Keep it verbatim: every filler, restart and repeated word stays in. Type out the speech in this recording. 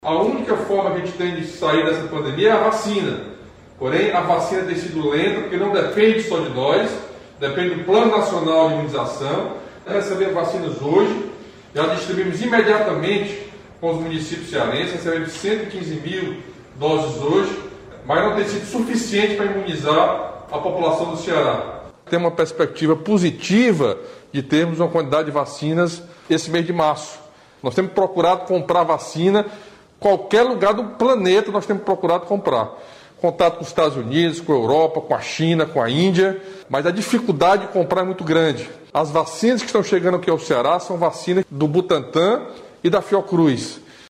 A única forma que a gente tem de sair dessa pandemia é a vacina. Porém, a vacina tem sido lenta, porque não depende só de nós, depende do Plano Nacional de Imunização. Recebemos vacinas hoje, já distribuímos imediatamente com os municípios cearenses, recebemos cento e quinze mil doses hoje, mas não tem sido suficiente para imunizar a população do Ceará. Tem uma perspectiva positiva de termos uma quantidade de vacinas esse mês de março. Nós temos procurado comprar vacina, qualquer lugar do planeta nós temos procurado comprar. Contato com os Estados Unidos, com a Europa, com a China, com a Índia, mas a dificuldade de comprar é muito grande. As vacinas que estão chegando aqui ao Ceará são vacinas do Butantan e da Fiocruz.